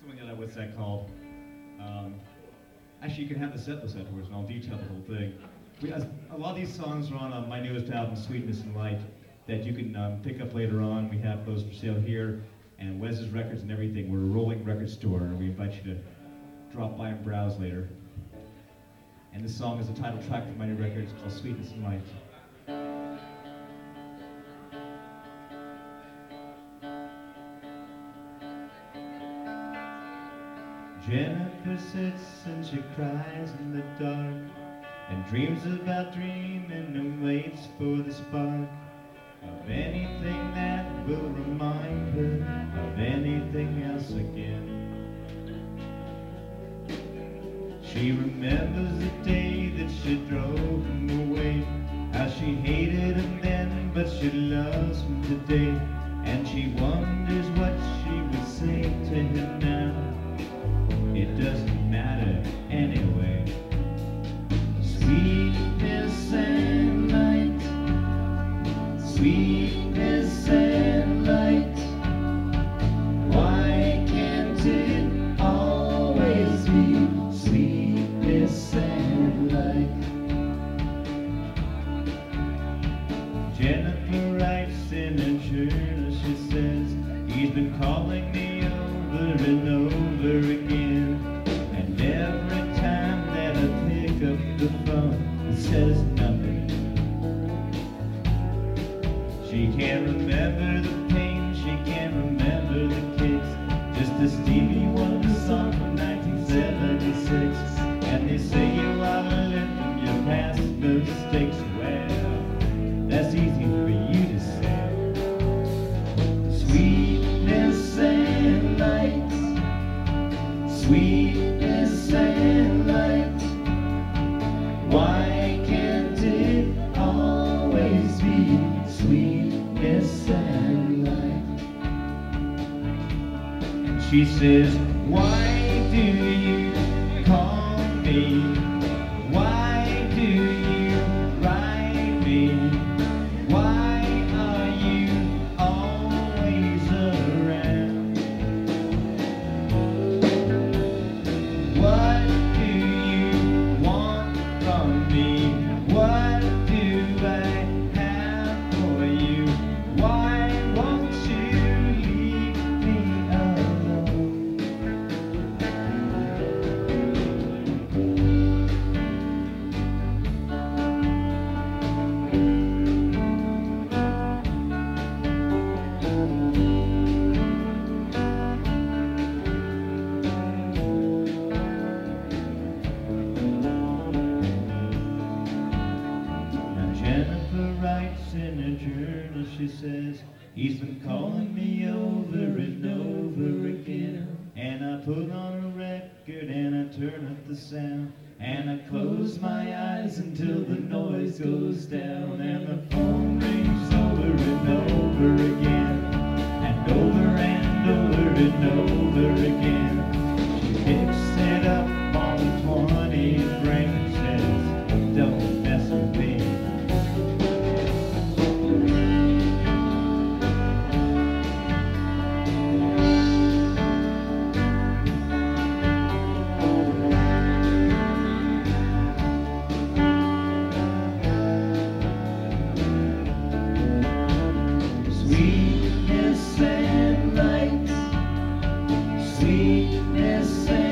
something that what's that called? Actually, you can have the set list afterwards, and I'll detail the whole thing. A lot of these songs are on my newest album, Sweetness and Light, that you can pick up later on. We have those for sale here, and Wes's Records and everything. We're a rolling record store, and we invite you to drop by and browse later. And this song is the title track from my new record. It's called Sweetness and Light. Jennifer sits and she cries in the dark and dreams about dreaming and waits for the spark of anything that will remind her of anything else again. She remembers the day that she drove him away, how she hated him then, but she loves him today, and she wonders what she would say to him now. It doesn't matter anyway. Sweetness and light, sweetness and light. Why can't it always be sweetness and light? Jennifer writes in her journal, she says, he's been calling me over and over again. And every time that I pick up the phone, it says nothing. She can't remember the pain, she can't remember the kiss. Just a Stevie Wonder song from 1976. And they say you ought to learn from your past mistakes. Well, that's easy for you to say. Sweetness and light, sweetness and light. Why can't it always be sweetness and light? And she says, why do you call me? Why do you write me? Why are you always around? What do you want from me? What do I have for you? Why won't you leave me alone? Jennifer writes in her journal, she says, he's been calling me over and over again. And I put on a record and I turn up the sound, and I close my eyes until the noise goes down, and the phone rings over and over again, and over and over and over again. She picks it up on the 20th ring and says, don't mess with me. Sweetness and light, sweetness and